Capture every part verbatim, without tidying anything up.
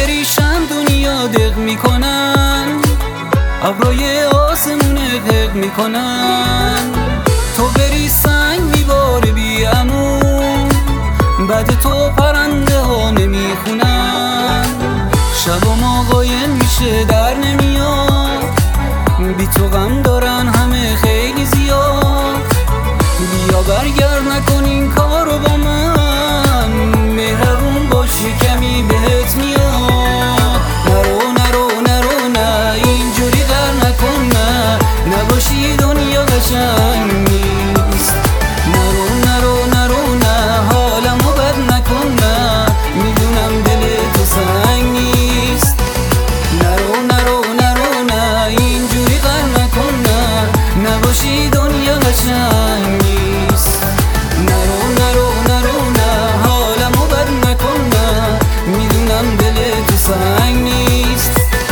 بریشم دنیا دق میکنن، ابرای آسمون غرق میکنن. تو بری سنگ میباره بی امون، بعد تو پرنده ها نمیخونن. شب و ما قایم میشه در نمیاد، بی تو غم دارن همه خیلی زیاد. بیا برگرد نکن این کارو با من، مهربون باشی کمی بهت میاد. نرو نرو نرو نه اینجوری غر نکن، نه نباشی دنیا قشنگ نیست. نرو نرو نرو نه حالمو بد نکن، نه میدونم دل تو سنگ نیست. نرو نرو نرو نه اینجوری غر نکن، نه نباشی دنیا قشنگ نیست. نرو نرو نرو نه حالمو بد نکن، نه میدونم دل تو سنگ نیست.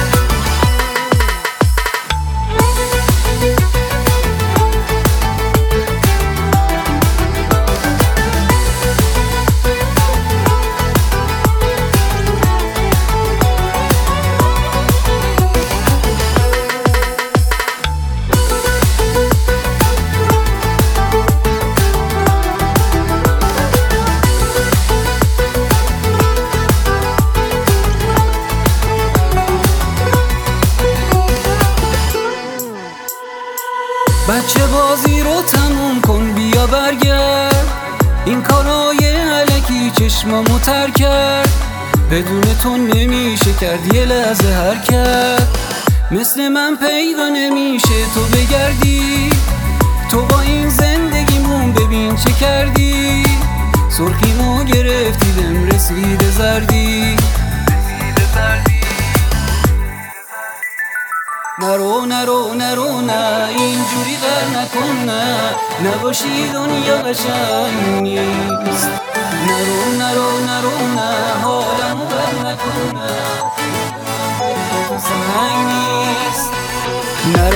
بچه بازی رو تموم کن بیا برگرد، این کارای علکی چشمامو تر کرد. بدون تو نمیشه کرد یه لحظه حرکت، مثل من پیدا نمیشه تو بگردی. تو با این زندگیمون ببین چه کردی، سرخیمو گرفتی بهم رسیده زردی. نرو نرو نرو نه اینجوری غر نکن، نه نباشی دنیا قشنگ نیست. نرو نرو نرو نه حالمو بد نکن، نه سنگ نیست.